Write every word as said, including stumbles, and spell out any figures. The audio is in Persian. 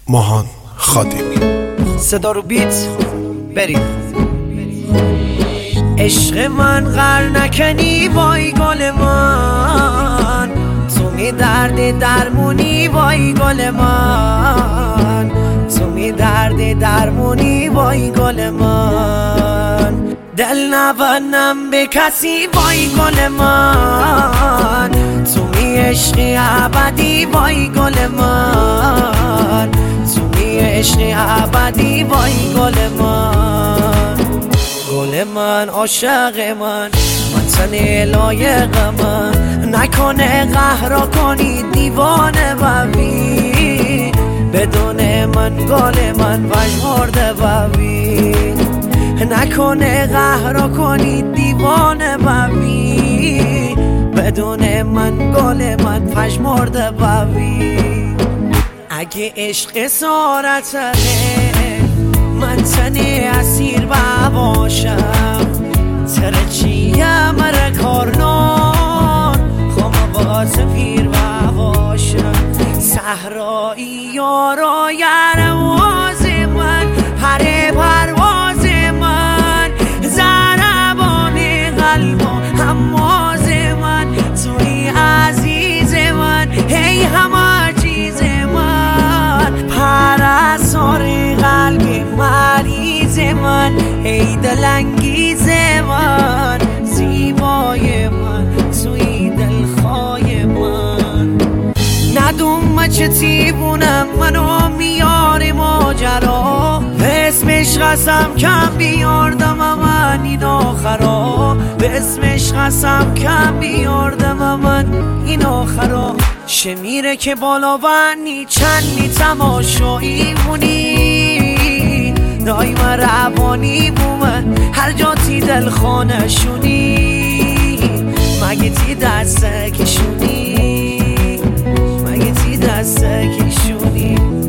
ماهان خادمی. صدا رو بیت برید. عشق من غر نکنی وای گل من، تو می درد درمونی وای گل من، تو می درد درمونی وای گل من. دل نبندم به کسی وای گل من، تو می عشقی ابدی وای گل من، تو می عشقی ابدی وای گل من. گل من عاشق من، وطن لایق من، نکنه قهر کنی دیوانه ببین، بدون من گل من پژمرده ببین، نکنه قهر کنی دیوانه ببین، بدون من گل من پژمرده ببین. اگه عشق اسارته من تنی اسیر باشم، ترچیم رکارنار خوام باز پیر باشم. صحرایی یارا یرواز من، پر پرواز من، ضربان قلب و هماز من، توی عزیز من، هی همه چیز من، پرستار قلبی مریض من، ای دلانگیز من، زیبای من، توی دلخواه من. ندوم چه تیبونم منو میاری ماجرا، به اسمش قسم کم بیاردم من این آخرا، به اسمش قسم کم بیاردم من این آخرا. شمیره که بالا ونی چندی تماشایی مونی، دایم روانی بومن هر جا تی دل خانه شونی، مگه تی دسته کشونی.